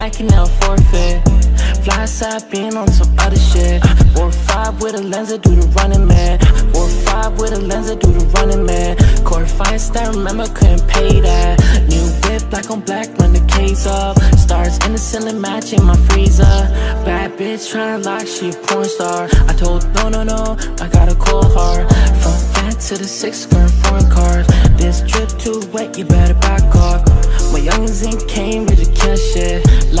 I can never forfeit. Fly side being on some other shit. 4-5 with a lens, I do the running man. 4-5 with a lens, I do the running man. Core fights that remember couldn't pay that. New whip, black on black, run the case up. Stars in the ceiling matching my freezer. Bad bitch tryna lock, she a porn star. I told no, I gotta call hard. From that to the 6 skirt foreign cars. This drip too wet, you better back off. My youngins in Cambridge, to kill shit.